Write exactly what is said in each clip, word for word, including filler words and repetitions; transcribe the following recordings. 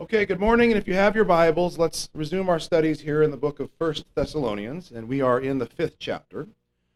Okay, good morning, and if you have your Bibles, let's resume our studies here in the book of First Thessalonians, and we are in the fifth chapter.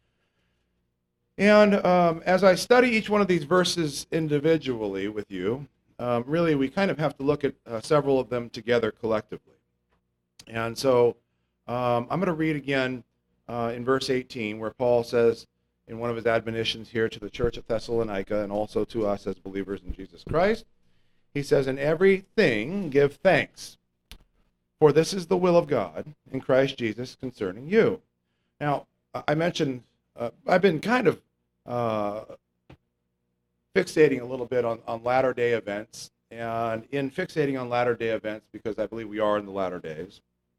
And um, as I study each one of these verses individually with you, um, really we kind of have to look at uh, several of them together collectively. And so um, I'm going to read again uh, in verse eighteen, where Paul says in one of his admonitions here to the church at Thessalonica and also to us as believers in Jesus Christ. He says, "In everything give thanks, for this is the will of God in Christ Jesus concerning you." Now, I mentioned, uh, I've been kind of uh, fixating a little bit on, on latter-day events, and in fixating on latter-day events, because I believe we are in the latter days,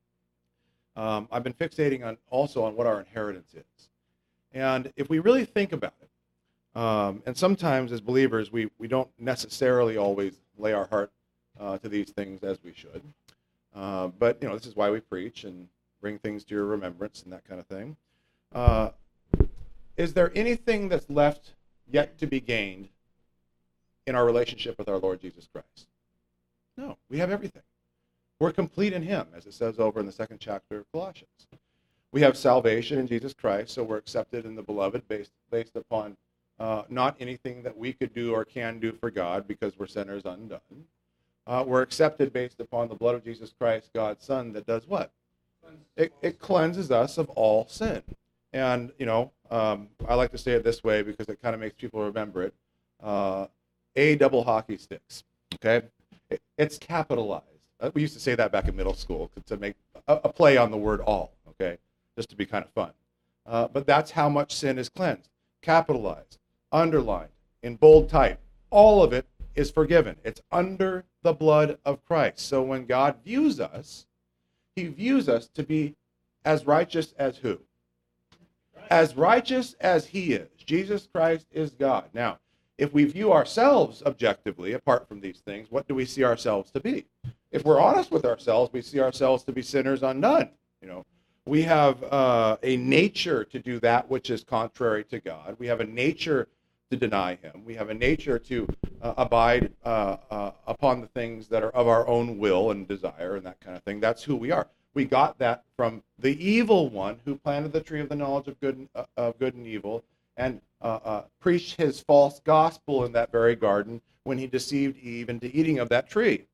um, I've been fixating on also on what our inheritance is. And if we really think about it, um, and sometimes as believers, we, we don't necessarily always lay our heart uh, to these things as we should. Uh, but, you know, this is why we preach and bring things to your remembrance and that kind of thing. Uh, is there anything that's left yet to be gained in our relationship with our Lord Jesus Christ? No, we have everything. We're complete in him, as it says over in the second chapter of Colossians. We have salvation in Jesus Christ, so we're accepted in the beloved based, based upon Uh, not anything that we could do or can do for God, because we're sinners undone. Uh, we're accepted based upon the blood of Jesus Christ, God's Son, that does what? It, it cleanses us of all sin. And, you know, um, I like to say it this way because it kind of makes people remember it. Uh, a double hockey sticks, okay? It, it's capitalized. Uh, we used to say that back in middle school to make a, a play on the word all, okay? Just to be kind of fun. Uh, but that's how much sin is cleansed. Capitalized. Underlined, in bold type. All of it is forgiven. It's under the blood of Christ. So when God views us, he views us to be as righteous as who? As righteous as he is. Jesus Christ is God. Now, if we view ourselves objectively, apart from these things, what do we see ourselves to be? If we're honest with ourselves, we see ourselves to be sinners undone. You know, we have uh, a nature to do that which is contrary to God. We have a nature to deny him. We have a nature to uh, abide uh, uh, upon the things that are of our own will and desire and that kind of thing. That's who we are. We got that from the evil one who planted the tree of the knowledge of good, uh, of good and evil and uh, uh, preached his false gospel in that very garden when he deceived Eve into eating of that tree.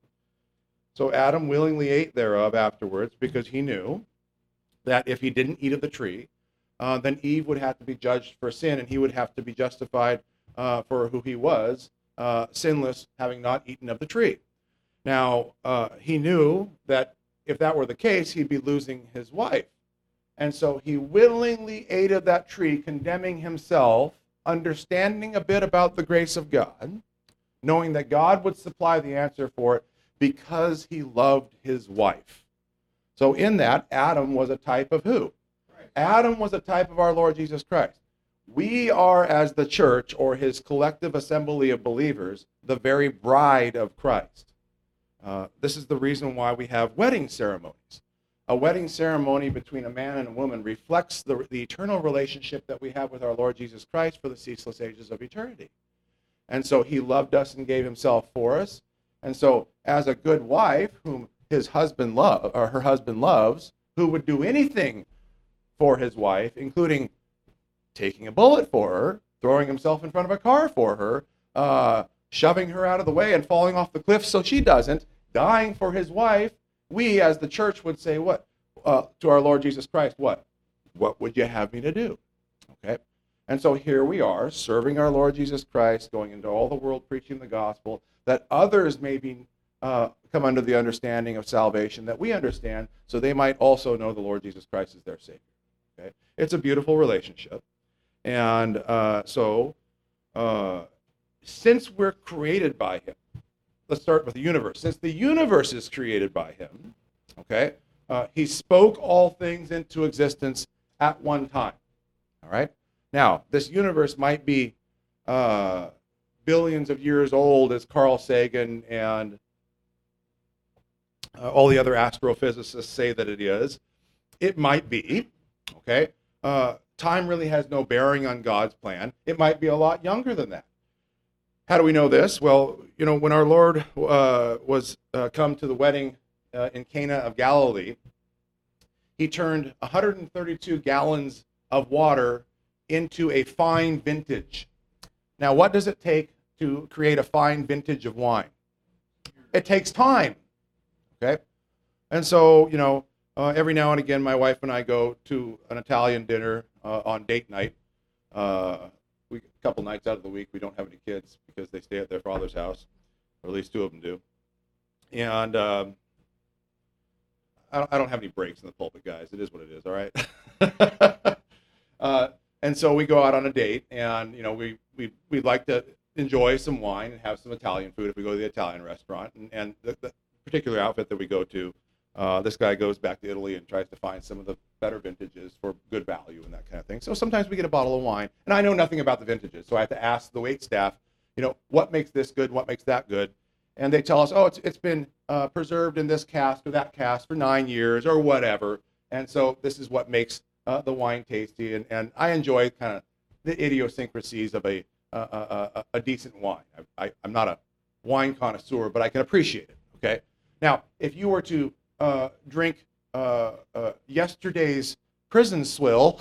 So Adam willingly ate thereof afterwards because he knew that if he didn't eat of the tree, Uh, then Eve would have to be judged for sin, and he would have to be justified uh, for who he was, uh, sinless, having not eaten of the tree. Now, uh, he knew that if that were the case, he'd be losing his wife. And so he willingly ate of that tree, condemning himself, understanding a bit about the grace of God, knowing that God would supply the answer for it because he loved his wife. So in that, Adam was a type of who? Adam was a type of our Lord Jesus Christ. We are, as the church, or his collective assembly of believers, the very bride of Christ. Uh, this is the reason why we have wedding ceremonies. A wedding ceremony between a man and a woman reflects the, the eternal relationship that we have with our Lord Jesus Christ for the ceaseless ages of eternity. And so he loved us and gave himself for us. And so as a good wife, whom his husband love, or her husband loves, who would do anything for his wife, including taking a bullet for her, throwing himself in front of a car for her, uh, shoving her out of the way and falling off the cliff so she doesn't, dying for his wife, we as the church would say what? Uh, to our Lord Jesus Christ, what? What would you have me to do? Okay? And so here we are, serving our Lord Jesus Christ, going into all the world preaching the gospel, that others may be uh, come under the understanding of salvation that we understand, so they might also know the Lord Jesus Christ as their Savior. Okay? It's a beautiful relationship. And uh, so, uh, since we're created by him, let's start with the universe. Since the universe is created by him, okay, uh, he spoke all things into existence at one time. All right? Now, this universe might be uh, billions of years old, as Carl Sagan and uh, all the other astrophysicists say that it is. It might be. Okay, uh, time really has no bearing on God's plan. It might be a lot younger than that. How do we know this? Well, you know, when our Lord uh, was uh, come to the wedding uh, in Cana of Galilee, he turned one hundred thirty-two gallons of water into a fine vintage. Now, what does it take to create a fine vintage of wine? It takes time, okay? And so, you know, uh, every now and again, my wife and I go to an Italian dinner uh, on date night. Uh, we, a couple nights out of the week, we don't have any kids because they stay at their father's house, or at least two of them do. And um, I, don't, I don't have any breaks in the pulpit, guys. It is what it is, all right? uh, and so we go out on a date, and, you know, we, we, we'd like to enjoy some wine and have some Italian food if we go to the Italian restaurant. And, and the, the particular outfit that we go to, uh, this guy goes back to Italy and tries to find some of the better vintages for good value and that kind of thing. So sometimes we get a bottle of wine, and I know nothing about the vintages, so I have to ask the wait staff, you know, what makes this good, what makes that good? And they tell us, oh, it's it's been uh, preserved in this cask or that cask for nine years or whatever, and so this is what makes uh, the wine tasty. And, and I enjoy kind of the idiosyncrasies of a uh, a, a, a decent wine. I, I, I'm not a wine connoisseur, but I can appreciate it. Okay. Now, if you were to uh, drink uh, uh, yesterday's prison swill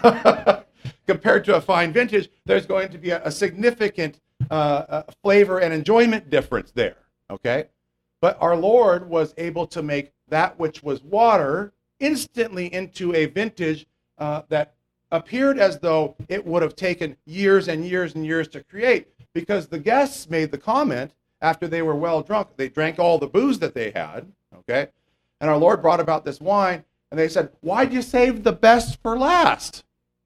compared to a fine vintage, there's going to be a, a significant uh, uh, flavor and enjoyment difference there. Okay. But our Lord was able to make that which was water instantly into a vintage uh, that appeared as though it would have taken years and years and years to create, because the guests made the comment after they were well drunk. They drank all the booze that they had, okay? And our Lord brought about this wine, and they said, why'd you save the best for last?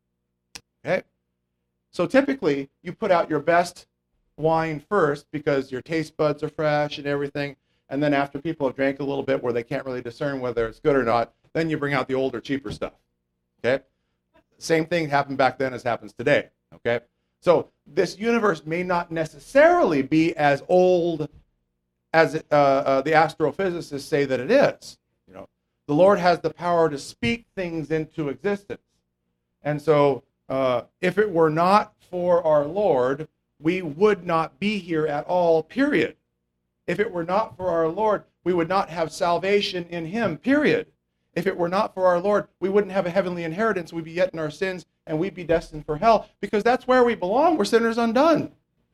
Okay? So typically, you put out your best wine first because your taste buds are fresh and everything, and then after people have drank a little bit where they can't really discern whether it's good or not, then you bring out the older, cheaper stuff, okay? Same thing happened back then as happens today, okay? So this universe may not necessarily be as old as uh, uh, the astrophysicists say that it is. You know, the Lord has the power to speak things into existence. And so uh, if it were not for our Lord, we would not be here at all, period. If it were not for our Lord, we would not have salvation in him, period. If it were not for our Lord, we wouldn't have a heavenly inheritance. We'd be yet in our sins, and we'd be destined for hell, because that's where we belong. We're sinners undone.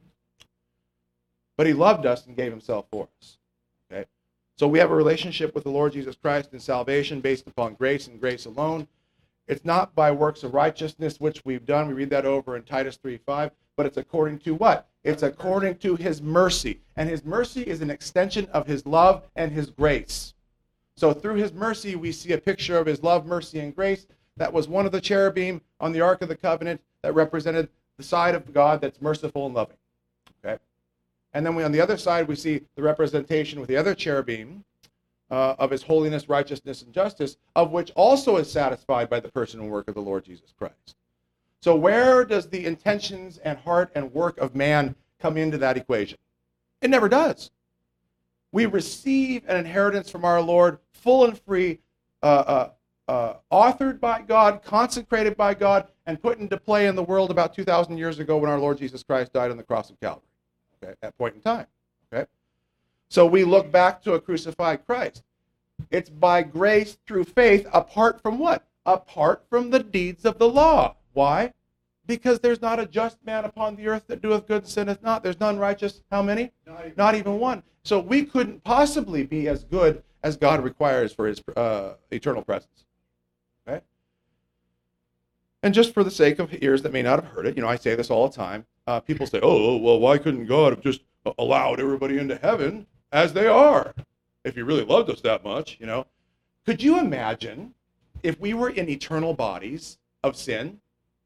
But he loved us and gave himself for us. Okay? So we have a relationship with the Lord Jesus Christ in salvation based upon grace and grace alone. It's not by works of righteousness which we've done. We read that over in Titus three five. But it's according to what? It's according to his mercy. And his mercy is an extension of his love and his grace. So through his mercy, we see a picture of his love, mercy, and grace. That was one of the cherubim on the Ark of the Covenant that represented the side of God that's merciful and loving. Okay? And then we, on the other side, we see the representation with the other cherubim uh, of his holiness, righteousness, and justice, of which also is satisfied by the person and work of the Lord Jesus Christ. So where does the intentions and heart and work of man come into that equation? It never does. We receive an inheritance from our Lord, full and free, uh, uh, uh, authored by God, consecrated by God, and put into play in the world about two thousand years ago when our Lord Jesus Christ died on the cross of Calvary, okay, at that point in time. Okay? So we look back to a crucified Christ. It's by grace through faith, apart from what? Apart from the deeds of the law. Why? Because there's not a just man upon the earth that doeth good and sinneth not. There's none righteous. How many? Not even, not even one. So we couldn't possibly be as good as God requires for his uh, eternal presence. Okay? And just for the sake of ears that may not have heard it, you know, I say this all the time. Uh, people say, oh, well, why couldn't God have just allowed everybody into heaven as they are? If he really loved us that much, you know. Could you imagine if we were in eternal bodies of sin?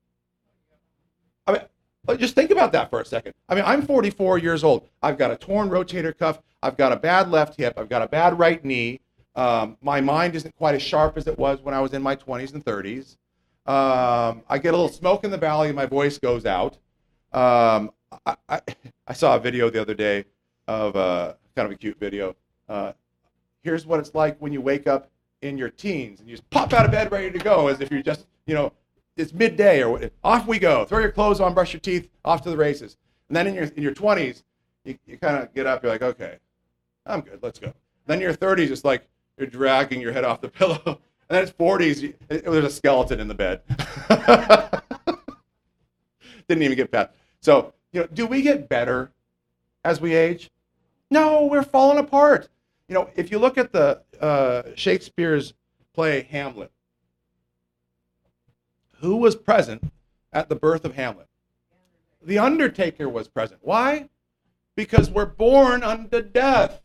I mean, just think about that for a second. I mean, I'm forty-four years old. I've got a torn rotator cuff. I've got a bad left hip. I've got a bad right knee. Um, my mind isn't quite as sharp as it was when I was in my twenties and thirties. Um, I get a little smoke in the valley and my voice goes out. Um, I, I, I saw a video the other day of uh, kind of a cute video. Uh, here's what it's like when you wake up in your teens and you just pop out of bed ready to go as if you're just, you know, it's midday or off we go. Throw your clothes on, brush your teeth, off to the races. And then in your in your twenties, you, you kind of get up, you're like, okay, I'm good, let's go. Then in your thirties, it's like you're dragging your head off the pillow. And then it's forties, you, it, there's a skeleton in the bed. Didn't even get past. So, you know, do we get better as we age? No, we're falling apart. You know, if you look at the uh, Shakespeare's play Hamlet, who was present at the birth of Hamlet? The Undertaker was present. Why? Because we're born unto death.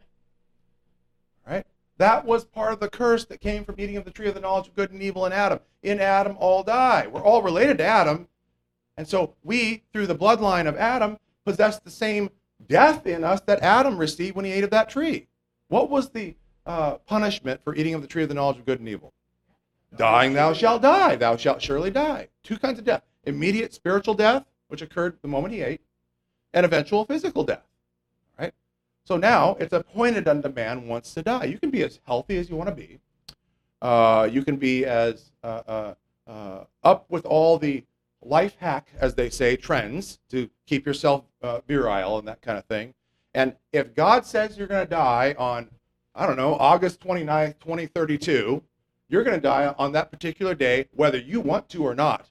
Right? That was part of the curse that came from eating of the tree of the knowledge of good and evil in Adam. In Adam, all die. We're all related to Adam. And so we, through the bloodline of Adam, possess the same death in us that Adam received when he ate of that tree. What was the uh, punishment for eating of the tree of the knowledge of good and evil? Dying thou shalt die. Thou shalt surely die. Two kinds of death. Immediate spiritual death, which occurred the moment he ate, and eventual physical death. Right? So now it's appointed unto man once to die. You can be as healthy as you want to be. Uh, you can be as uh, uh, uh, up with all the life hack, as they say, trends to keep yourself uh, virile and that kind of thing. And if God says you're going to die on, I don't know, August twenty-ninth, twenty thirty-two, you're going to die on that particular day, whether you want to or not.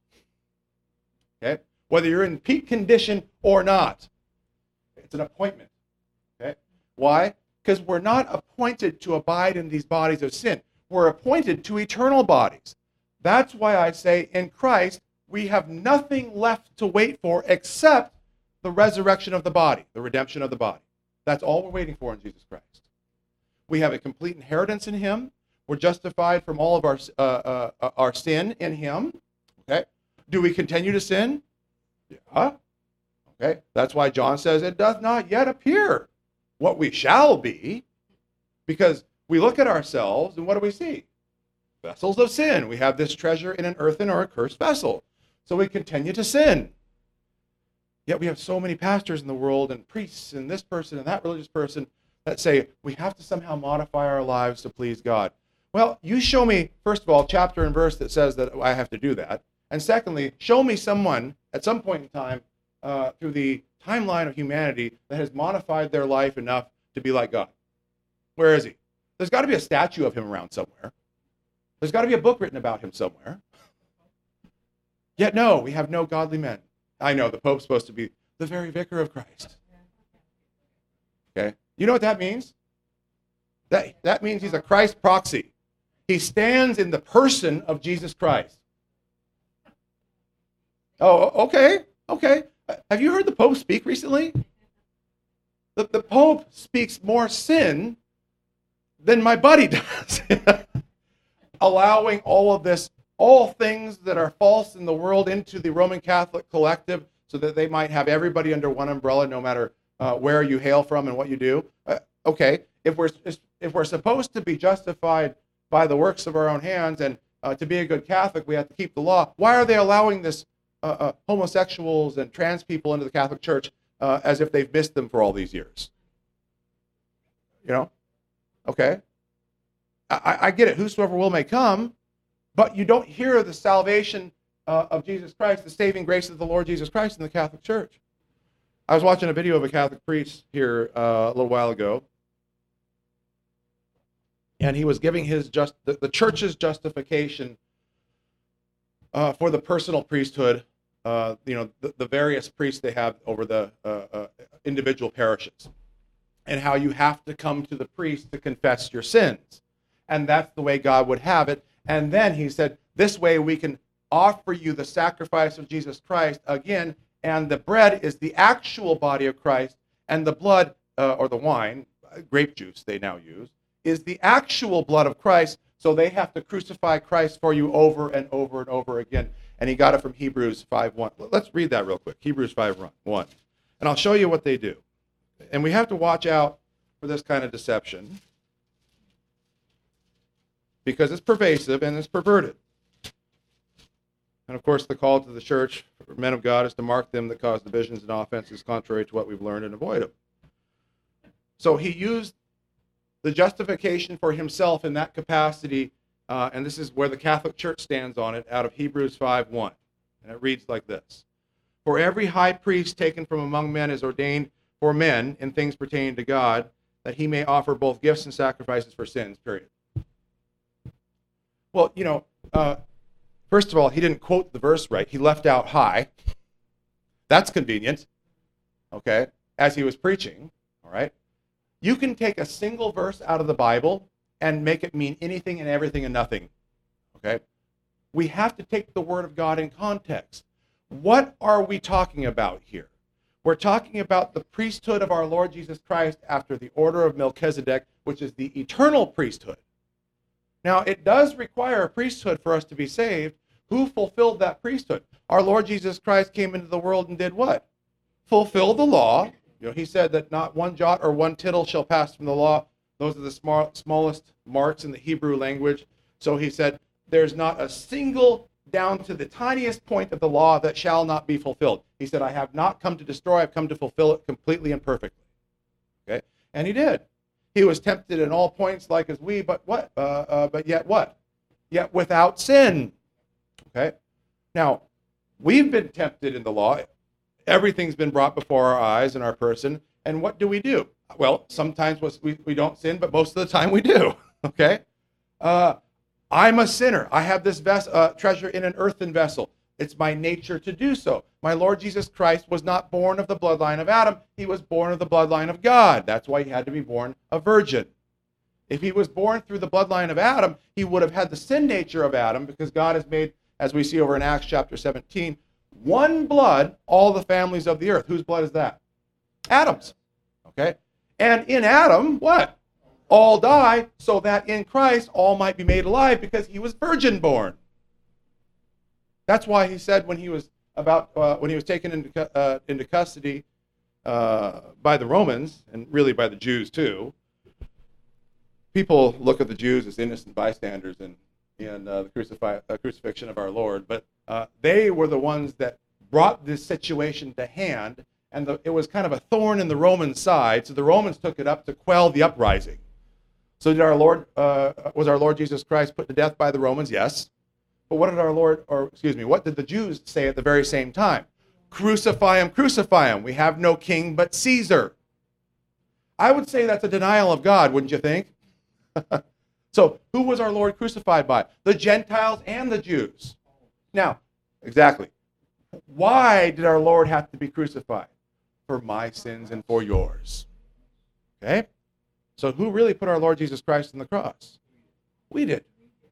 Okay? Whether you're in peak condition or not. It's an appointment. Okay? Why? Because we're not appointed to abide in these bodies of sin. We're appointed to eternal bodies. That's why I say in Christ, we have nothing left to wait for except the resurrection of the body, the redemption of the body. That's all we're waiting for in Jesus Christ. We have a complete inheritance in him. We're justified from all of our uh, uh, our sin in him. Okay. Do we continue to sin? Yeah. Okay. That's why John says it doth not yet appear what we shall be, because we look at ourselves and what do we see? Vessels of sin. We have this treasure in an earthen or a cursed vessel. So we continue to sin. Yet we have so many pastors in the world and priests and this person and that religious person that say we have to somehow modify our lives to please God. Well, you show me, first of all, chapter and verse that says that I have to do that. And secondly, show me someone at some point in time uh, through the timeline of humanity that has modified their life enough to be like God. Where is he? There's got to be a statue of him around somewhere. There's got to be a book written about him somewhere. Yet no, we have no godly men. I know the Pope's supposed to be the very vicar of Christ. Okay? You know what that means? That, that means he's a Christ proxy. He stands in the person of Jesus Christ. Oh, okay, okay. Have you heard the Pope speak recently? The, the Pope speaks more sin than my buddy does. Allowing all of this, all things that are false in the world into the Roman Catholic collective so that they might have everybody under one umbrella no matter uh, where you hail from and what you do. Uh, okay, if we're if we're supposed to be justified by the works of our own hands and uh, to be a good Catholic, we have to keep the law. Why are they allowing this uh, uh, homosexuals and trans people into the Catholic Church uh, as if they've missed them for all these years? You know? Okay. I, I get it. Whosoever will may come. But you don't hear the salvation uh, of Jesus Christ, the saving grace of the Lord Jesus Christ in the Catholic Church. I was watching a video of a Catholic priest here uh, a little while ago, and he was giving his just the, the church's justification uh, for the personal priesthood. Uh, you know, the, the various priests they have over the uh, uh, individual parishes, and how you have to come to the priest to confess your sins, and that's the way God would have it. And then he said, this way we can offer you the sacrifice of Jesus Christ again, and the bread is the actual body of Christ, and the blood, uh, or the wine, grape juice they now use, is the actual blood of Christ, so they have to crucify Christ for you over and over and over again. And he got it from Hebrews five one. Let's read that real quick, Hebrews five one. And I'll show you what they do. And we have to watch out for this kind of deception, because it's pervasive and it's perverted. And of course, the call to the church for men of God is to mark them that cause divisions and offenses contrary to what we've learned and avoid them. So he used the justification for himself in that capacity, uh, and this is where the Catholic Church stands on it, out of Hebrews five one. And it reads like this. For every high priest taken from among men is ordained for men in things pertaining to God, that he may offer both gifts and sacrifices for sins, period. Well, you know, uh, first of all, he didn't quote the verse right. He left out high. That's convenient, okay, as he was preaching, all right? You can take a single verse out of the Bible and make it mean anything and everything and nothing, okay? We have to take the Word of God in context. What are we talking about here? We're talking about the priesthood of our Lord Jesus Christ after the order of Melchizedek, which is the eternal priesthood. Now, it does require a priesthood for us to be saved. Who fulfilled that priesthood? Our Lord Jesus Christ came into the world and did what? Fulfill the law. You know, he said that not one jot or one tittle shall pass from the law. Those are the small, smallest marks in the Hebrew language. So he said, there's not a single down to the tiniest point of the law that shall not be fulfilled. He said, I have not come to destroy, I've come to fulfill it completely and perfectly. Okay? And he did. He was tempted in all points like as we, but what? Uh, uh, but yet what? Yet without sin. Okay? Now, we've been tempted in the law. Everything's been brought before our eyes in our person. And what do we do? Well, sometimes we, we don't sin, but most of the time we do. Okay? Uh, I'm a sinner. I have this ves- uh, treasure in an earthen vessel. It's my nature to do so. My Lord Jesus Christ was not born of the bloodline of Adam. He was born of the bloodline of God. That's why he had to be born a virgin. If he was born through the bloodline of Adam, he would have had the sin nature of Adam, because God has made, as we see over in Acts chapter seventeen, one blood, all the families of the earth. Whose blood is that? Adam's. Okay? And in Adam, what? All die, so that in Christ all might be made alive, because he was virgin born. That's why he said when he was about uh, when he was taken into uh, into custody uh, by the Romans, and really by the Jews too. People look at the Jews as innocent bystanders in in uh, the crucify, uh, crucifixion of our Lord, but uh, they were the ones that brought this situation to hand, and the, it was kind of a thorn in the Roman side. So the Romans took it up to quell the uprising. So did our Lord, uh, was our Lord Jesus Christ put to death by the Romans? Yes. But what did our Lord, or excuse me, what did the Jews say at the very same time? Crucify him, crucify him. We have no king but Caesar. I would say that's a denial of God, wouldn't you think? So who was our Lord crucified by? The Gentiles and the Jews. Now, exactly. Why did our Lord have to be crucified? For my sins and for yours. Okay? So who really put our Lord Jesus Christ on the cross? We did.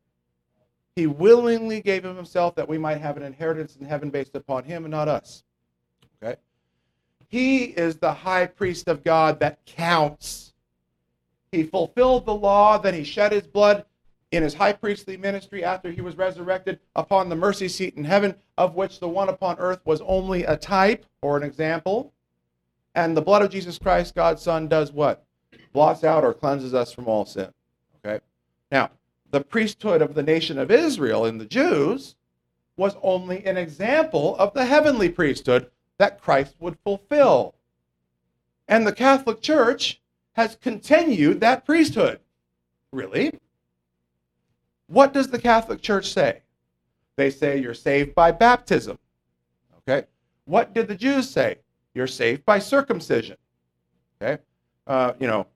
He willingly gave him himself that we might have an inheritance in heaven based upon him and not us. Okay? He is the high priest of God that counts. He fulfilled the law, then he shed his blood in his high priestly ministry after he was resurrected upon the mercy seat in heaven, of which the one upon earth was only a type or an example. And the blood of Jesus Christ, God's Son, does what? Blots out or cleanses us from all sin. Okay? Now, the priesthood of the nation of Israel and the Jews was only an example of the heavenly priesthood that Christ would fulfill. And the Catholic Church has continued that priesthood. Really? What does the Catholic Church say? They say you're saved by baptism. Okay? What did the Jews say? You're saved by circumcision. Okay? Uh, you know,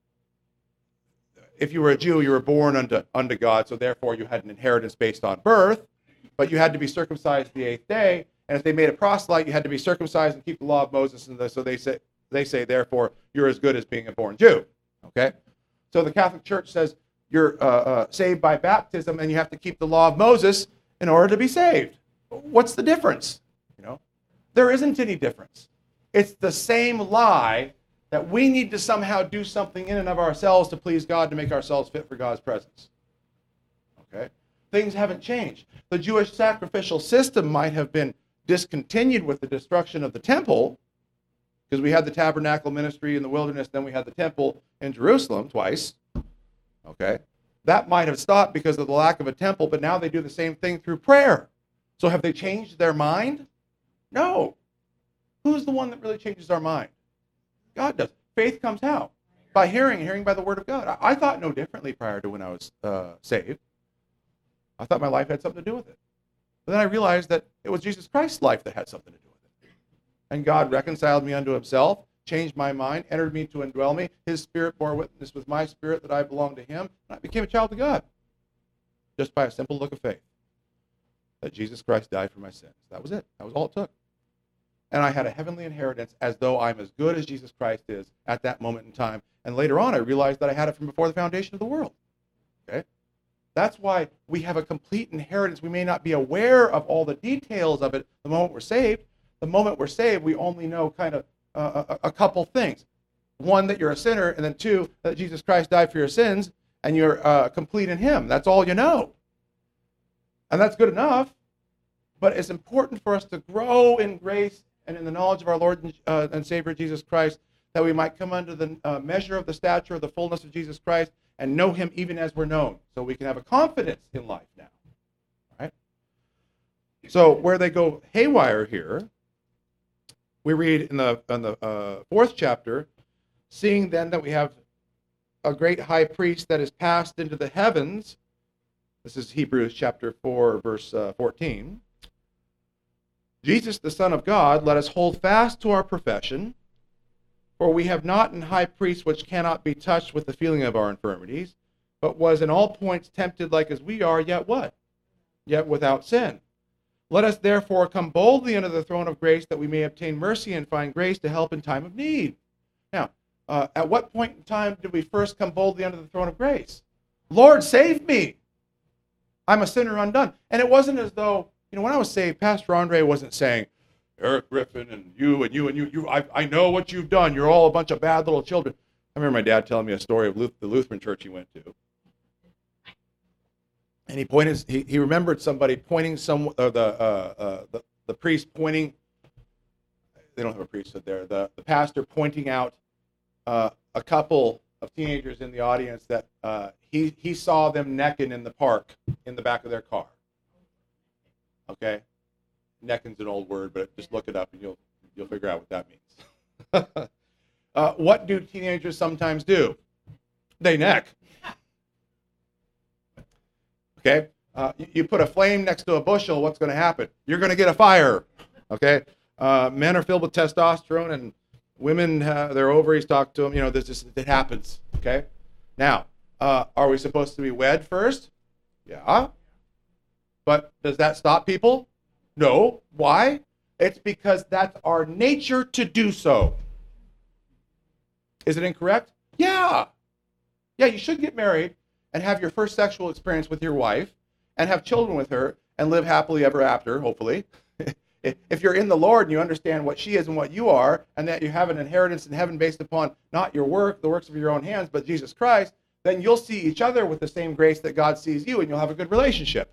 if you were a Jew, you were born unto, unto God, so therefore you had an inheritance based on birth, but you had to be circumcised the eighth day, and if they made a proselyte, you had to be circumcised and keep the law of Moses, and so they say, they say, therefore, you're as good as being a born Jew. Okay? So the Catholic Church says you're uh, uh, saved by baptism, and you have to keep the law of Moses in order to be saved. What's the difference? You know, there isn't any difference. It's the same lie that we need to somehow do something in and of ourselves to please God, to make ourselves fit for God's presence. Okay? Things haven't changed. The Jewish sacrificial system might have been discontinued with the destruction of the temple, because we had the tabernacle ministry in the wilderness, then we had the temple in Jerusalem twice. Okay? That might have stopped because of the lack of a temple, but now they do the same thing through prayer. So have they changed their mind? No. Who's the one that really changes our mind? God does. Faith comes how? By hearing, and hearing by the word of God. I, I thought no differently prior to when I was uh, saved. I thought my life had something to do with it. But then I realized that it was Jesus Christ's life that had something to do with it. And God reconciled me unto himself, changed my mind, entered me to indwell me. His Spirit bore witness with my spirit that I belonged to him. And I became a child of God. Just by a simple look of faith. That Jesus Christ died for my sins. That was it. That was all it took. And I had a heavenly inheritance as though I'm as good as Jesus Christ is at that moment in time. And later on, I realized that I had it from before the foundation of the world. Okay? That's why we have a complete inheritance. We may not be aware of all the details of it the moment we're saved. The moment we're saved, we only know kind of uh, a, a couple things. One, that you're a sinner, and then two, that Jesus Christ died for your sins, and you're uh, complete in him. That's all you know. And that's good enough. But it's important for us to grow in grace and in the knowledge of our Lord and, uh, and Savior Jesus Christ, that we might come under the uh, measure of the stature of the fullness of Jesus Christ and know him even as we're known, so we can have a confidence in life now. All right? So where they go haywire here, we read in the, in the uh, fourth chapter, seeing then that we have a great high priest that is passed into the heavens. This is Hebrews chapter four, verse uh, fourteen. Jesus, the Son of God, let us hold fast to our profession, for we have not an high priest which cannot be touched with the feeling of our infirmities, but was in all points tempted like as we are, yet what? Yet without sin. Let us therefore come boldly unto the throne of grace, that we may obtain mercy and find grace to help in time of need. Now, uh, at what point in time did we first come boldly unto the throne of grace? Lord, save me. I'm a sinner undone. And it wasn't as though, you know, when I was saved, Pastor Andre wasn't saying, Eric Griffin and you and you and you, you I, I know what you've done. You're all a bunch of bad little children. I remember my dad telling me a story of Luth- the Lutheran church he went to. And he pointed, he, he remembered somebody pointing some, uh, the, uh, uh, the the priest pointing, they don't have a priesthood there, the, the pastor pointing out uh, a couple of teenagers in the audience that uh, he, he saw them necking in the park in the back of their car. Okay? Necking's an old word, but just look it up and you'll you'll figure out what that means. uh, what do teenagers sometimes do? They neck. Okay? Uh, you, you put a flame next to a bushel, what's going to happen? You're going to get a fire. Okay? Uh, men are filled with testosterone, and women, uh, their ovaries talk to them. You know, this just, it happens. Okay? Now, uh, are we supposed to be wed first? Yeah. But does that stop people? No. Why? It's because that's our nature to do so. Is it incorrect? Yeah. Yeah, you should get married and have your first sexual experience with your wife and have children with her and live happily ever after, hopefully. If you're in the Lord and you understand what she is and what you are, and that you have an inheritance in heaven based upon not your work, the works of your own hands, but Jesus Christ, then you'll see each other with the same grace that God sees you, and you'll have a good relationship.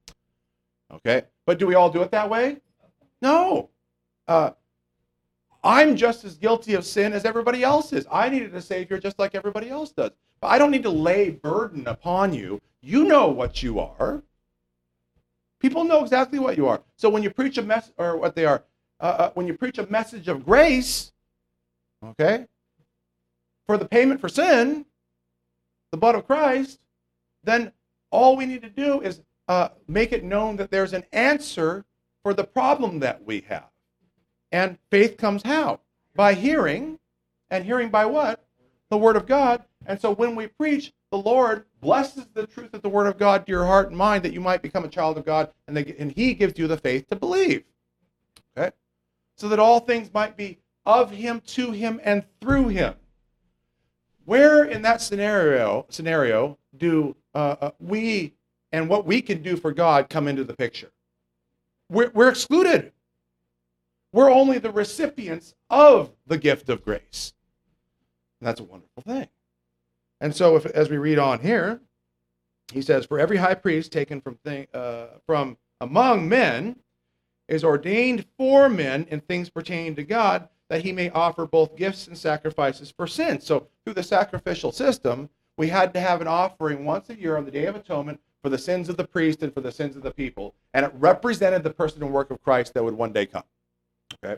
Okay? But do we all do it that way? No. Uh, I'm just as guilty of sin as everybody else is. I needed a Savior just like everybody else does. But I don't need to lay burden upon you. You know what you are. People know exactly what you are. So when you preach a mess, or what they are, uh, uh, when you preach a message of grace, okay, for the payment for sin, the blood of Christ, then all we need to do is uh, make it known that there's an answer for the problem that we have. And faith comes how? By hearing, and hearing by what? The Word of God. And so when we preach, the Lord blesses the truth of the Word of God to your heart and mind, that you might become a child of God, and, they, and He gives you the faith to believe. Okay? So that all things might be of Him, to Him, and through Him. Where in that scenario scenario do uh, uh, we and what we can do for God come into the picture? We're, we're excluded. We're only the recipients of the gift of grace. And that's a wonderful thing. And so if, as we read on here, he says, for every high priest taken from, thing, uh, from among men is ordained for men in things pertaining to God, that he may offer both gifts and sacrifices for sin. So through the sacrificial system, we had to have an offering once a year on the Day of Atonement for the sins of the priest and for the sins of the people. And it represented the person and work of Christ that would one day come. Okay?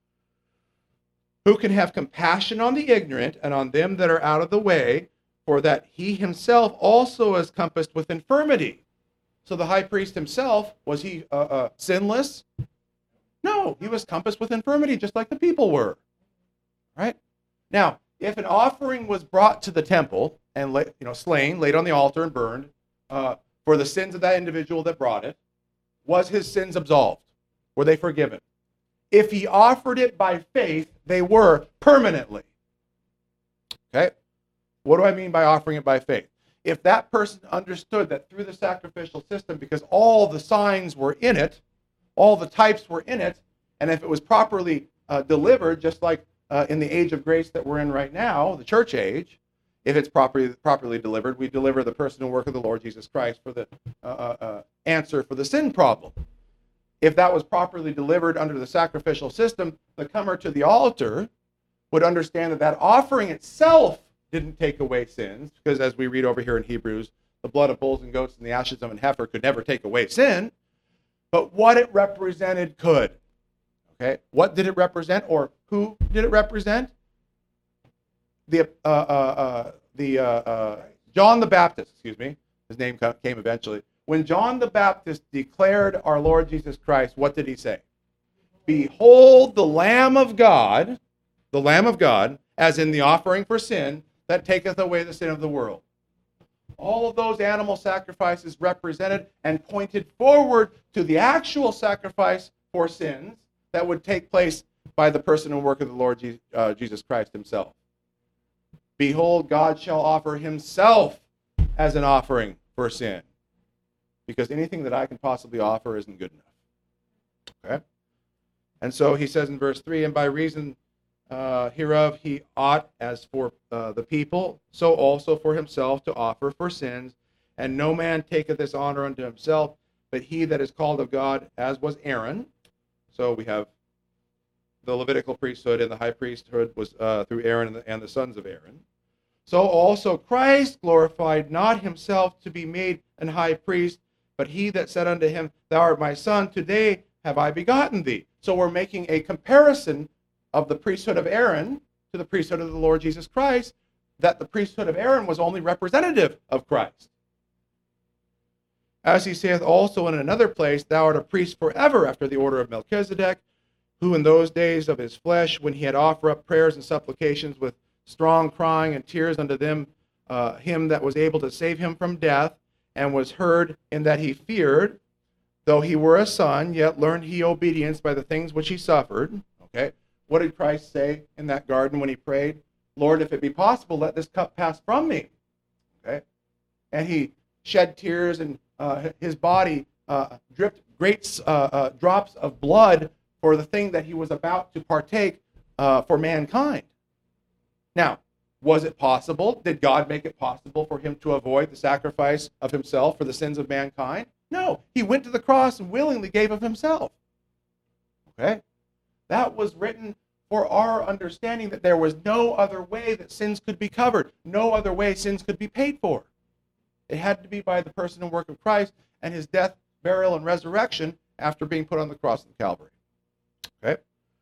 Who can have compassion on the ignorant and on them that are out of the way, for that he himself also is compassed with infirmity. So the high priest himself, was he uh, uh, sinless? No, he was compassed with infirmity just like the people were. Right? Now, if an offering was brought to the temple and you know slain, laid on the altar and burned uh, for the sins of that individual that brought it, was his sins absolved? Were they forgiven? If he offered it by faith, they were permanently. Okay? What do I mean by offering it by faith? If that person understood that through the sacrificial system, because all the signs were in it, all the types were in it, and if it was properly uh, delivered, just like uh, in the age of grace that we're in right now, the church age, if it's properly properly delivered, we deliver the person and work of the Lord Jesus Christ for the uh, uh, answer for the sin problem. If that was properly delivered under the sacrificial system, the comer to the altar would understand that that offering itself didn't take away sins, because as we read over here in Hebrews, the blood of bulls and goats and the ashes of an heifer could never take away sin, but what it represented could. Okay, what did it represent, or who did it represent? The uh, uh, uh, the uh, uh, John the Baptist, excuse me, his name came eventually. When John the Baptist declared our Lord Jesus Christ, what did he say? Behold the Lamb of God, the Lamb of God, as in the offering for sin, that taketh away the sin of the world. All of those animal sacrifices represented and pointed forward to the actual sacrifice for sins that would take place by the person and work of the Lord Je- uh, Jesus Christ himself. Behold, God shall offer himself as an offering for sin, because anything that I can possibly offer isn't good enough. Okay? And so he says in verse three, and by reason uh, hereof he ought, as for uh, the people, so also for himself to offer for sins. And no man taketh this honor unto himself, but he that is called of God, as was Aaron. So we have the Levitical priesthood, and the high priesthood was uh, through Aaron and the, and the sons of Aaron. So also Christ glorified not himself to be made an high priest, but he that said unto him, Thou art my son, today have I begotten thee. So we're making a comparison of the priesthood of Aaron to the priesthood of the Lord Jesus Christ, that the priesthood of Aaron was only representative of Christ. As he saith also in another place, Thou art a priest forever after the order of Melchizedek, who in those days of his flesh, when he had offered up prayers and supplications with strong crying and tears unto them, uh, him that was able to save him from death, and was heard in that he feared, though he were a son, yet learned he obedience by the things which he suffered. Okay, what did Christ say in that garden when he prayed? Lord, if it be possible, let this cup pass from me. Okay, and he shed tears, and uh, his body uh, dripped great uh, uh, drops of blood for the thing that he was about to partake uh, for mankind. Now, was it possible? Did God make it possible for him to avoid the sacrifice of himself for the sins of mankind? No. He went to the cross and willingly gave of himself. Okay? That was written for our understanding that there was no other way that sins could be covered. No other way sins could be paid for. It had to be by the person and work of Christ and his death, burial, and resurrection after being put on the cross of Calvary. Okay?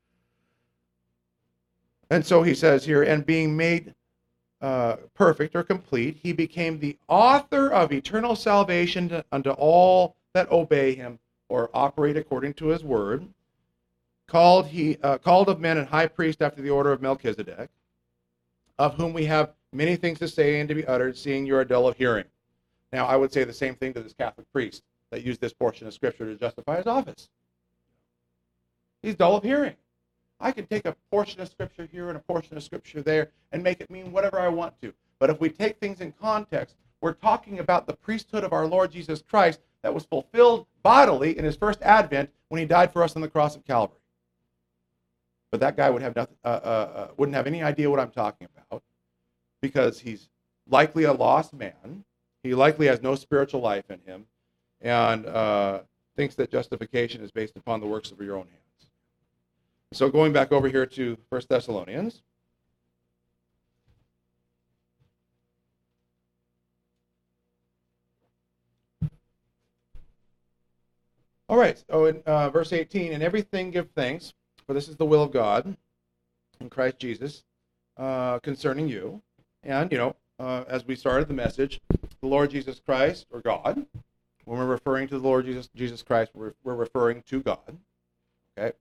And so he says here, and being made uh, perfect or complete, he became the author of eternal salvation to, unto all that obey him or operate according to his word. Called he uh, called of men and high priest after the order of Melchizedek, of whom we have many things to say and to be uttered, seeing you are dull of hearing. Now, I would say the same thing to this Catholic priest that used this portion of Scripture to justify his office. He's dull of hearing. I can take a portion of Scripture here and a portion of Scripture there and make it mean whatever I want to. But if we take things in context, we're talking about the priesthood of our Lord Jesus Christ that was fulfilled bodily in his first advent when he died for us on the cross of Calvary. But that guy would have nothing, uh, uh, uh, wouldn't have any idea what I'm talking about, because he's likely a lost man. He likely has no spiritual life in him, and uh, thinks that justification is based upon the works of your own hands. So going back over here to First Thessalonians. All right, so in uh, verse eighteen, in everything give thanks, for this is the will of God in Christ Jesus uh, concerning you. And, you know, uh, as we started the message, the Lord Jesus Christ, or God, when we're referring to the Lord Jesus, Jesus Christ, we're, we're referring to God. Okay?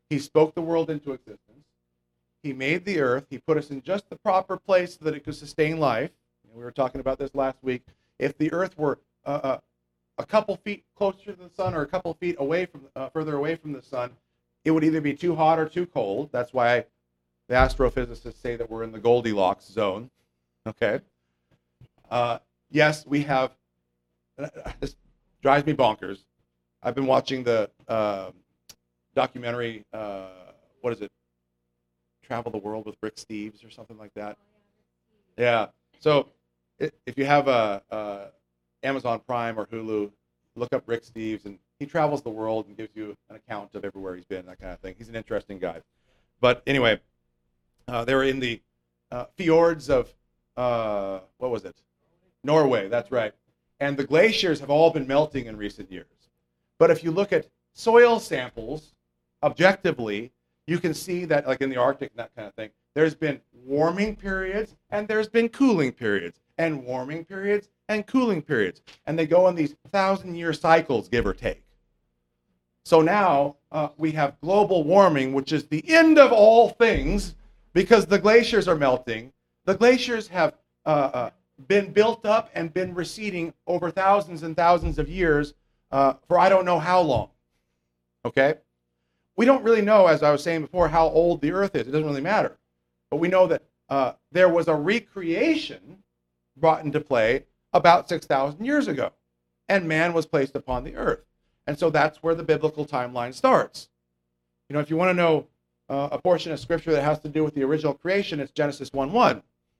He spoke the world into existence. He made the earth. He put us in just the proper place so that it could sustain life. And we were talking about this last week. If the earth were uh, uh, a couple feet closer to the sun or a couple feet away from, uh, further away from the sun, it would either be too hot or too cold. That's why the astrophysicists say that we're in the Goldilocks zone. Okay. Uh, yes, we have. This drives me bonkers. I've been watching the uh, documentary. Uh, what is it? Travel the World with Rick Steves or something like that. Yeah. So if you have a, a Amazon Prime or Hulu, look up Rick Steves, and he travels the world and gives you an account of everywhere he's been, that kind of thing. He's an interesting guy. But anyway, uh, they were in the uh, fjords of, uh, what was it? Norway, that's right. And the glaciers have all been melting in recent years. But if you look at soil samples objectively, you can see that, like in the Arctic and that kind of thing, there's been warming periods and there's been cooling periods, and warming periods and cooling periods. And they go in these thousand-year cycles, give or take. So now uh, we have global warming, which is the end of all things because the glaciers are melting. The glaciers have uh, uh, been built up and been receding over thousands and thousands of years uh, for I don't know how long. Okay? We don't really know, as I was saying before, how old the earth is. It doesn't really matter. But we know that uh, there was a recreation brought into play about six thousand years ago, and man was placed upon the earth. And so that's where the biblical timeline starts. You know, if you want to know uh, a portion of Scripture that has to do with the original creation, it's Genesis one one.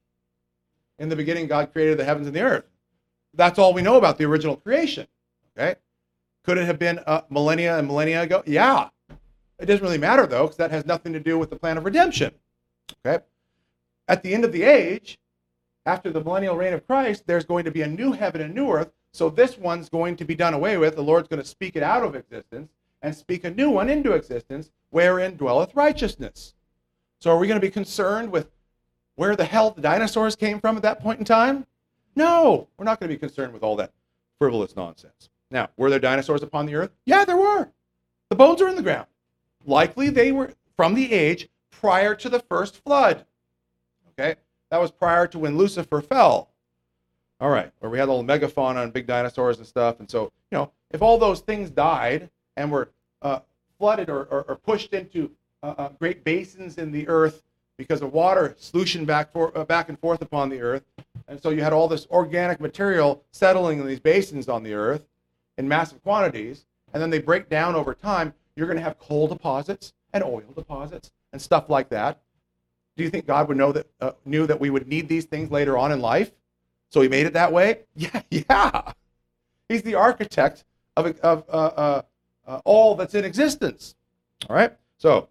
In the beginning, God created the heavens and the earth. That's all we know about the original creation. Okay? Could it have been uh, millennia and millennia ago? Yeah. It doesn't really matter, though, because that has nothing to do with the plan of redemption. Okay? At the end of the age, after the millennial reign of Christ, there's going to be a new heaven and new earth. So this one's going to be done away with. The Lord's going to speak it out of existence and speak a new one into existence, wherein dwelleth righteousness. So are we going to be concerned with where the hell the dinosaurs came from at that point in time? No, we're not going to be concerned with all that frivolous nonsense. Now, were there dinosaurs upon the earth? Yeah, there were. The bones are in the ground. Likely they were from the age prior to the first flood. Okay? That was prior to when Lucifer fell. All right, where we had all the megafauna and big dinosaurs and stuff. And so, you know, if all those things died and were uh, flooded or, or, or pushed into uh, uh, great basins in the earth because of water slushing back, for, uh, back and forth upon the earth, and so you had all this organic material settling in these basins on the earth in massive quantities, and then they break down over time, you're going to have coal deposits and oil deposits and stuff like that. Do you think God would know that uh, knew that we would need these things later on in life? So he made it that way? Yeah, yeah. He's the architect of, of uh, uh, uh, all that's in existence. All right? So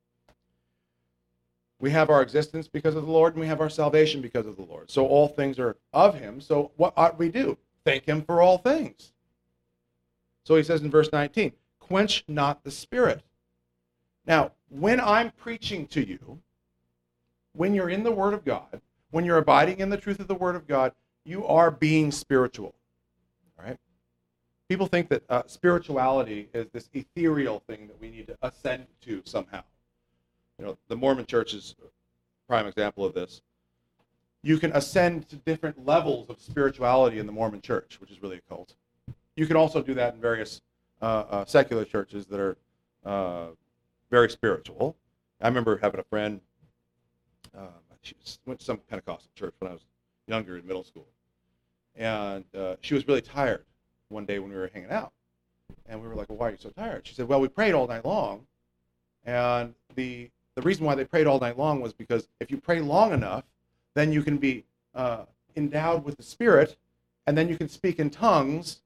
we have our existence because of the Lord, and we have our salvation because of the Lord. So all things are of him. So what ought we do? Thank him for all things. So he says in verse nineteen, quench not the spirit. Now, when I'm preaching to you, when you're in the Word of God, when you're abiding in the truth of the Word of God, you are being spiritual. All right? People think that uh, spirituality is this ethereal thing that we need to ascend to somehow. You know, the Mormon Church is a prime example of this. You can ascend to different levels of spirituality in the Mormon Church, which is really a cult. You can also do that in various uh, uh, secular churches that are uh, very spiritual. I remember having a friend, uh, she went to some Pentecostal church when I was younger in middle school. And uh, she was really tired one day when we were hanging out. And we were like, well, why are you so tired? She said, well, we prayed all night long. And the the reason why they prayed all night long was because if you pray long enough, then you can be uh, endowed with the Spirit, and then you can speak in tongues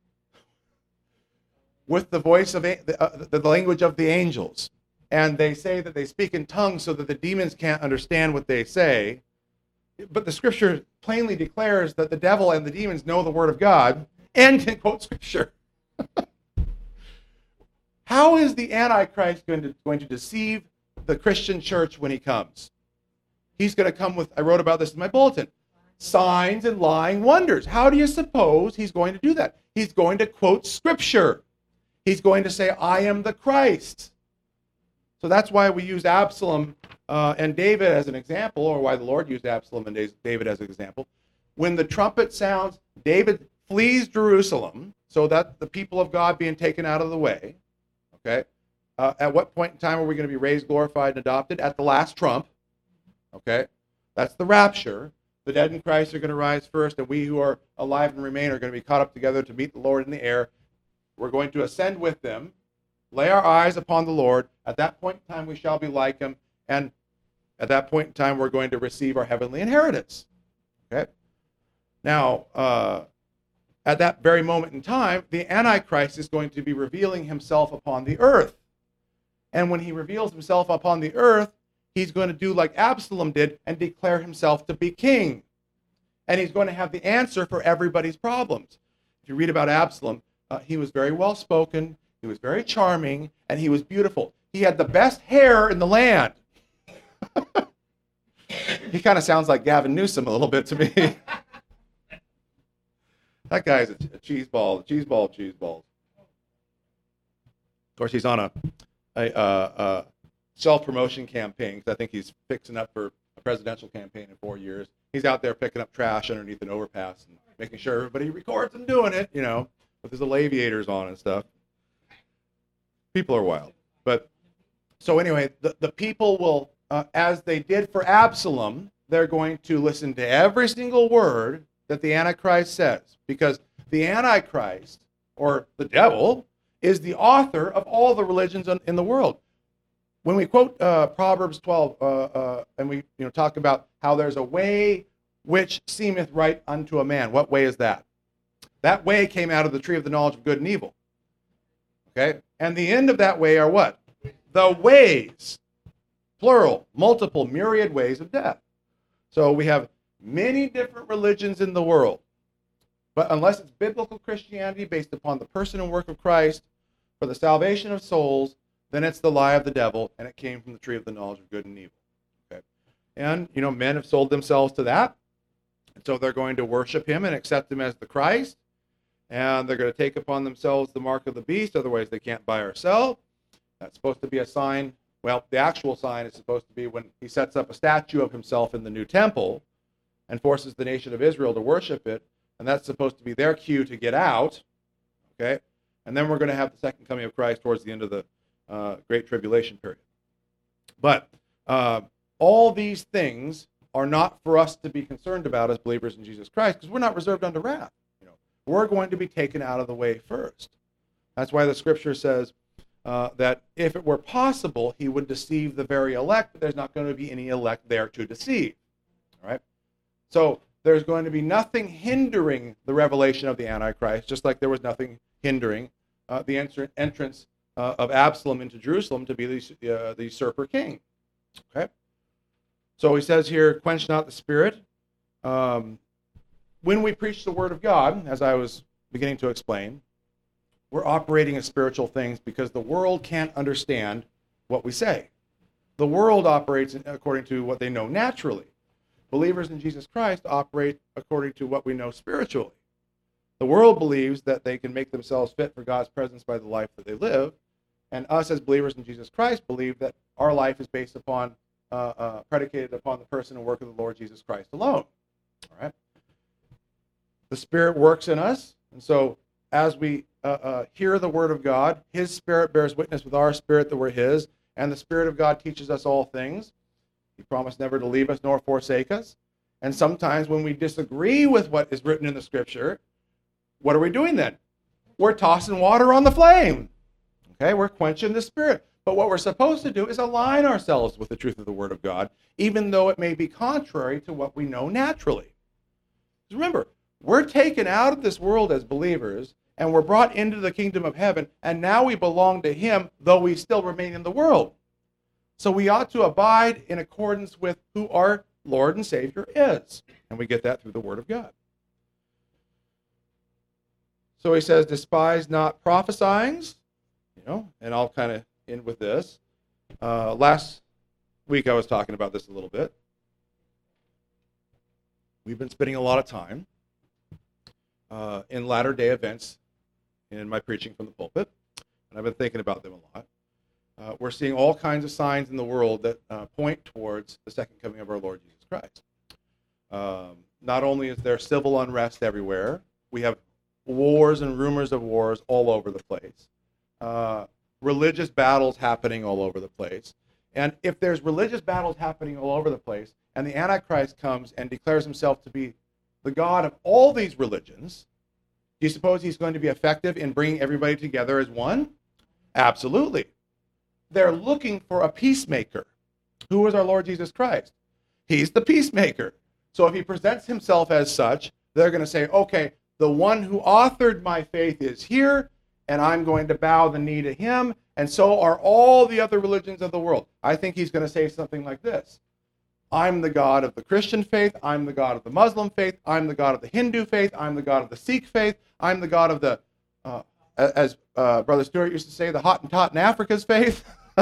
with the voice of a, the, uh, the language of the angels. And they say that they speak in tongues so that the demons can't understand what they say. But the Scripture plainly declares that the devil and the demons know the Word of God and can quote Scripture. How is the Antichrist going to, going to deceive the Christian church when he comes? He's going to come with, I wrote about this in my bulletin, signs and lying wonders. How do you suppose he's going to do that? He's going to quote Scripture. He's going to say, I am the Christ. So that's why we use Absalom uh, and David as an example, or why the Lord used Absalom and David as an example. When the trumpet sounds, David flees Jerusalem so that the people of God being taken out of the way. Okay. Uh, at what point in time are we going to be raised, glorified, and adopted? At the last trump. Okay. That's the rapture. The dead in Christ are going to rise first, and we who are alive and remain are going to be caught up together to meet the Lord in the air. We're going to ascend with them, lay our eyes upon the Lord. At that point in time, we shall be like him, and at that point in time, we're going to receive our heavenly inheritance. Okay. Now, uh, at that very moment in time, the Antichrist is going to be revealing himself upon the earth. And when he reveals himself upon the earth, he's going to do like Absalom did and declare himself to be king. And he's going to have the answer for everybody's problems. If you read about Absalom, uh, he was very well spoken, he was very charming, and he was beautiful. He had the best hair in the land. He kind of sounds like Gavin Newsom a little bit to me. That guy's a, a cheese ball, a cheese ball, cheese balls. Of course, he's on a, a, a, a self-promotion campaign, because I think he's fixing up for a presidential campaign in four years. He's out there picking up trash underneath an overpass and making sure everybody records him doing it, you know, with his little aviators on and stuff. People are wild. But so anyway, the, the people will, uh, as they did for Absalom, they're going to listen to every single word that the Antichrist says, because the Antichrist, or the devil, is the author of all the religions in, in the world. When we quote uh, Proverbs twelve, uh, uh, and we you know talk about how there's a way which seemeth right unto a man, what way is that? That way came out of the tree of the knowledge of good and evil. Okay? And the end of that way are what? The ways, plural, multiple, myriad ways of death. So we have many different religions in the world. But unless it's biblical Christianity based upon the person and work of Christ for the salvation of souls, then it's the lie of the devil, and it came from the tree of the knowledge of good and evil. Okay? And, you know, men have sold themselves to that. And so they're going to worship him and accept him as the Christ. And they're going to take upon themselves the mark of the beast, otherwise they can't buy or sell. That's supposed to be a sign. Well, the actual sign is supposed to be when he sets up a statue of himself in the new temple and forces the nation of Israel to worship it. And that's supposed to be their cue to get out. Okay? And then we're going to have the second coming of Christ towards the end of the uh, Great Tribulation period. But uh, all these things are not for us to be concerned about as believers in Jesus Christ, because we're not reserved unto wrath. You know, we're going to be taken out of the way first. That's why the scripture says uh, that if it were possible, he would deceive the very elect, but there's not going to be any elect there to deceive. All right? So there's going to be nothing hindering the revelation of the Antichrist, just like there was nothing hindering uh, the enter- entrance uh, of Absalom into Jerusalem to be the, uh, the usurper king. Okay? So he says here, quench not the spirit. Um, when we preach the word of God, as I was beginning to explain, we're operating as spiritual things because the world can't understand what we say. The world operates according to what they know naturally. Believers in Jesus Christ operate according to what we know spiritually. The world believes that they can make themselves fit for God's presence by the life that they live, and us as believers in Jesus Christ believe that our life is based upon, uh, uh, predicated upon the person and work of the Lord Jesus Christ alone. All right. The Spirit works in us, and so as we uh, uh, hear the Word of God, His Spirit bears witness with our spirit that we're His, and the Spirit of God teaches us all things. He promised never to leave us nor forsake us. And sometimes when we disagree with what is written in the Scripture, what are we doing then? We're tossing water on the flame. Okay, we're quenching the Spirit. But what we're supposed to do is align ourselves with the truth of the Word of God, even though it may be contrary to what we know naturally. Remember, we're taken out of this world as believers, and we're brought into the kingdom of heaven, and now we belong to Him, though we still remain in the world. So we ought to abide in accordance with who our Lord and Savior is. And we get that through the Word of God. So he says, despise not prophesyings, you know, and I'll kind of end with this. Uh, last week I was talking about this a little bit. We've been spending a lot of time uh, in latter-day events in my preaching from the pulpit, and I've been thinking about them a lot. uh, we're seeing all kinds of signs in the world that uh, point towards the second coming of our Lord Jesus Christ. Um, not only is there civil unrest everywhere, we have wars and rumors of wars all over the place. Uh, religious battles happening all over the place. And if there's religious battles happening all over the place, and the Antichrist comes and declares himself to be the God of all these religions, do you suppose he's going to be effective in bringing everybody together as one? Absolutely. They're looking for a peacemaker. Who is our Lord Jesus Christ? He's the peacemaker. So if he presents himself as such, they're going to say, okay, the one who authored my faith is here, and I'm going to bow the knee to him, and so are all the other religions of the world. I think he's going to say something like this. I'm the God of the Christian faith. I'm the God of the Muslim faith. I'm the God of the Hindu faith. I'm the God of the Sikh faith. I'm the God of the, uh, as uh, Brother Stewart used to say, the Hottentot in Africa's faith.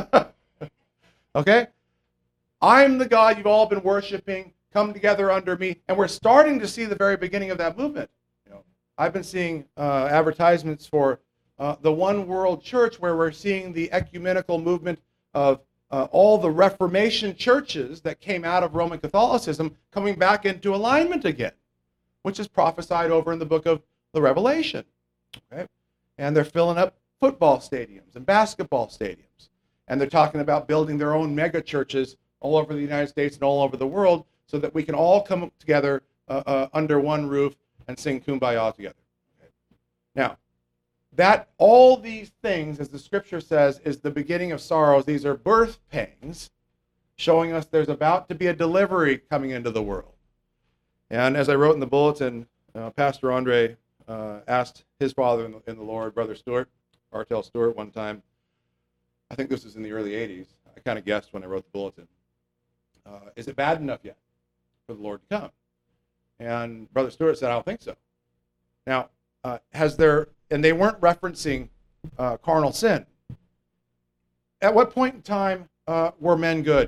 Okay? I'm the God you've all been worshiping. Come together under me. And we're starting to see the very beginning of that movement. You know, I've been seeing uh, advertisements for uh, the One World Church, where we're seeing the ecumenical movement of uh, all the Reformation churches that came out of Roman Catholicism coming back into alignment again, which is prophesied over in the book of the Revelation. Okay? And they're filling up football stadiums and basketball stadiums. And they're talking about building their own mega churches all over the United States and all over the world so that we can all come together uh, uh, under one roof and sing Kumbaya together. Okay? Now, that all these things, as the scripture says, is the beginning of sorrows. These are birth pangs, showing us there's about to be a delivery coming into the world. And as I wrote in the bulletin, uh, Pastor Andre uh, asked his father in the, in the Lord, Brother Stewart, Bartell Stewart, one time, I think this was in the early eighties, I kind of guessed when I wrote the bulletin, uh, is it bad enough yet for the Lord to come? And Brother Stewart said, I don't think so. Now, uh, has there, and they weren't referencing uh, carnal sin. At what point in time uh, were men good?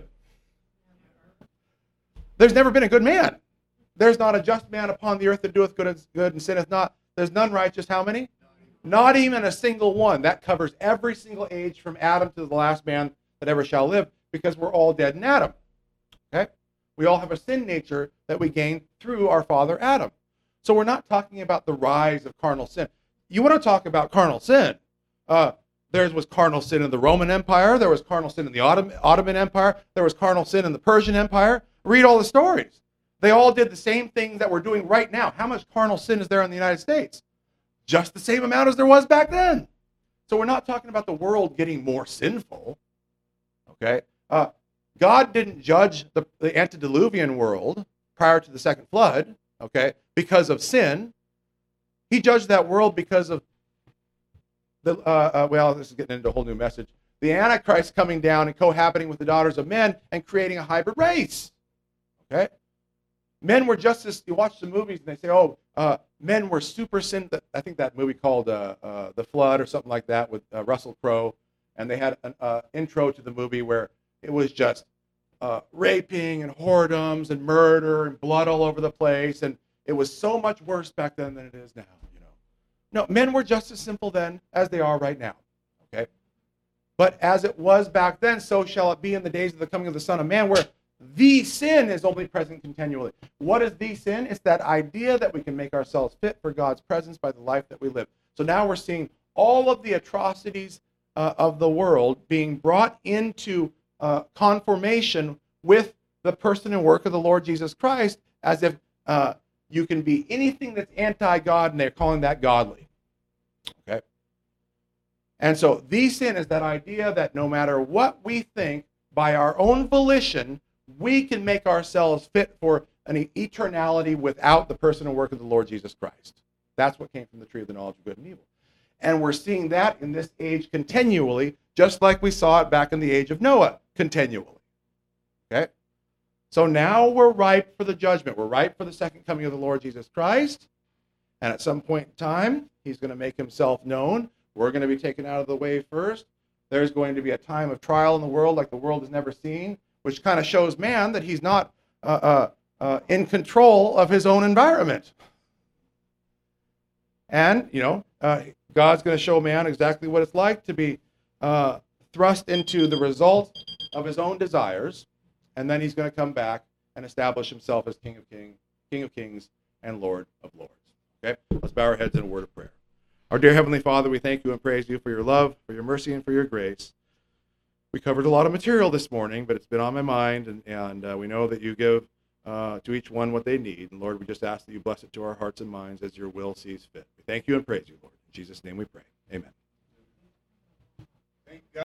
There's never been a good man. There's not a just man upon the earth that doeth good and, good and sinneth not. There's none righteous. How many? Not even a single one. That covers every single age from Adam to the last man that ever shall live, because we're all dead in Adam. Okay? We all have a sin nature that we gain through our father Adam. So we're not talking about the rise of carnal sin. You want to talk about carnal sin. Uh, there was carnal sin in the Roman Empire. There was carnal sin in the Ottoman, Ottoman Empire. There was carnal sin in the Persian Empire. Read all the stories. They all did the same thing that we're doing right now. How much carnal sin is there in the United States? Just the same amount as there was back then. So we're not talking about the world getting more sinful. Okay? Uh, God didn't judge the, the antediluvian world prior to the second flood, okay, because of sin. He judged that world because of the, uh, uh, well, this is getting into a whole new message. The Antichrist coming down and cohabiting with the daughters of men and creating a hybrid race. Okay? Men were just as, you watch the movies and they say, oh, uh, men were super sin. I think that movie called uh, uh, The Flood or something like that with uh, Russell Crowe. And they had an uh, intro to the movie where it was just uh, raping and whoredoms and murder and blood all over the place. And it was so much worse back then than it is now. You know, no, men were just as simple then as they are right now. Okay, but as it was back then, so shall it be in the days of the coming of the Son of Man, where the sin is only present continually. What is the sin? It's that idea that we can make ourselves fit for God's presence by the life that we live. So now we're seeing all of the atrocities uh, of the world being brought into uh, conformation with the person and work of the Lord Jesus Christ, as if uh, you can be anything that's anti-God, and they're calling that godly. Okay? And so the sin is that idea that no matter what we think, by our own volition, we can make ourselves fit for an eternality without the person and work of the Lord Jesus Christ. That's what came from the tree of the knowledge of good and evil. And we're seeing that in this age continually, just like we saw it back in the age of Noah continually. Okay? So now we're ripe for the judgment. We're ripe for the second coming of the Lord Jesus Christ. And at some point in time, he's going to make himself known. We're going to be taken out of the way first. There's going to be a time of trial in the world like the world has never seen, which kind of shows man that he's not uh, uh, uh, in control of his own environment. And, you know, uh, God's going to show man exactly what it's like to be uh, thrust into the result of his own desires, and then he's going to come back and establish himself as King of Kings, King of Kings, and Lord of Lords. Okay, let's bow our heads in a word of prayer. Our dear Heavenly Father, we thank you and praise you for your love, for your mercy, and for your grace. We covered a lot of material this morning, but it's been on my mind, and, and uh, we know that you give uh, to each one what they need. And Lord, we just ask that you bless it to our hearts and minds as your will sees fit. We thank you and praise you, Lord. In Jesus' name we pray. Amen. Thank God.